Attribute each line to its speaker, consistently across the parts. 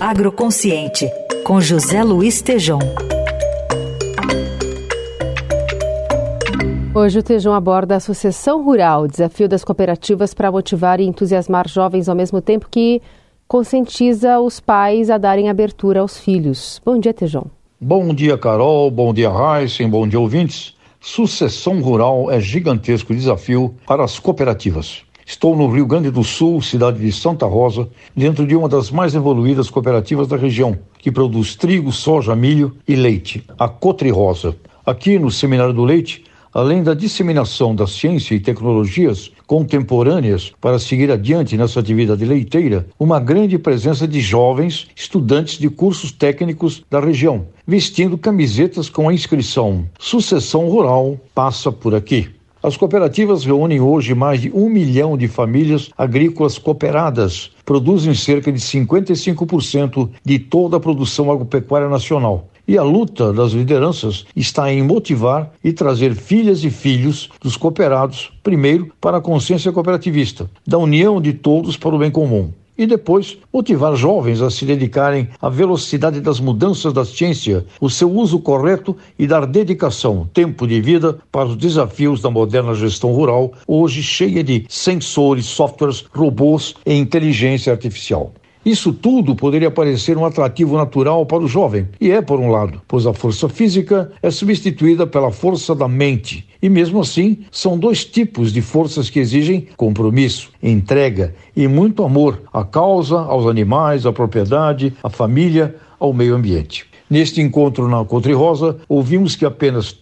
Speaker 1: Agroconsciente, com José Luiz Tejom.
Speaker 2: Hoje o Tejom aborda a sucessão rural, desafio das cooperativas para motivar e entusiasmar jovens ao mesmo tempo que conscientiza os pais a darem abertura aos filhos. Bom dia, Tejom.
Speaker 3: Bom dia, Carol. Bom dia, Raíssen. Bom dia, ouvintes. Sucessão rural é gigantesco desafio para as cooperativas. Estou no Rio Grande do Sul, cidade de Santa Rosa, dentro de uma das mais evoluídas cooperativas da região, que produz trigo, soja, milho e leite, a Cotri-Rosa. Aqui no Seminário do Leite, além da disseminação da ciência e tecnologias contemporâneas para seguir adiante nessa atividade leiteira, uma grande presença de jovens estudantes de cursos técnicos da região, vestindo camisetas com a inscrição Sucessão Rural passa por aqui. As cooperativas reúnem hoje mais de 1 milhão de famílias agrícolas cooperadas, produzem cerca de 55% de toda a produção agropecuária nacional. E a luta das lideranças está em motivar e trazer filhas e filhos dos cooperados, primeiro para a consciência cooperativista, da união de todos para o bem comum. E depois, motivar jovens a se dedicarem à velocidade das mudanças da ciência, o seu uso correto e dar dedicação, tempo de vida para os desafios da moderna gestão rural, hoje cheia de sensores, softwares, robôs e inteligência artificial. Isso tudo poderia parecer um atrativo natural para o jovem, e é por um lado, pois a força física é substituída pela força da mente. E mesmo assim, são dois tipos de forças que exigem compromisso, entrega e muito amor à causa, aos animais, à propriedade, à família, ao meio ambiente. Neste encontro na Cotri-Rosa, ouvimos que apenas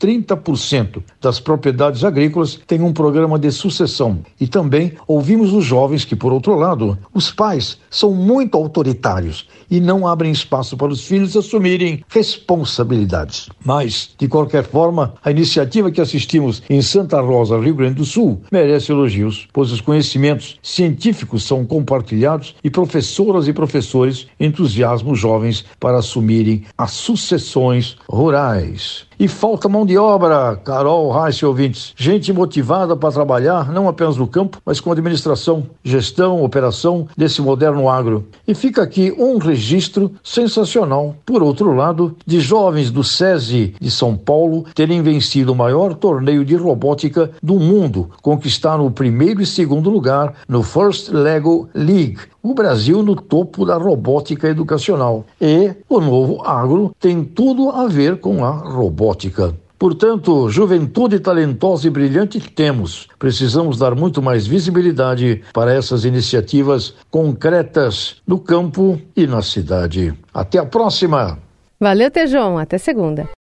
Speaker 3: 30% das propriedades agrícolas têm um programa de sucessão. E também ouvimos os jovens que, por outro lado, os pais são muito autoritários e não abrem espaço para os filhos assumirem responsabilidades. Mas, de qualquer forma, a iniciativa que assistimos em Santa Rosa, Rio Grande do Sul, merece elogios, pois os conhecimentos científicos são compartilhados e professoras e professores entusiasmam os jovens para assumirem as sucessões rurais. E falta mão de obra, Carol, Raíssen, ouvintes. Gente motivada para trabalhar, não apenas no campo, mas com administração, gestão, operação desse moderno agro. E fica aqui um registro sensacional, por outro lado, de jovens do SESI de São Paulo terem vencido o maior torneio de robótica do mundo, conquistaram o primeiro e segundo lugar no First Lego League. O Brasil no topo da robótica educacional. E o novo agro tem tudo a ver com a robótica. Portanto, juventude talentosa e brilhante temos. Precisamos dar muito mais visibilidade para essas iniciativas concretas no campo e na cidade. Até a próxima!
Speaker 2: Valeu, Tejom. Até segunda.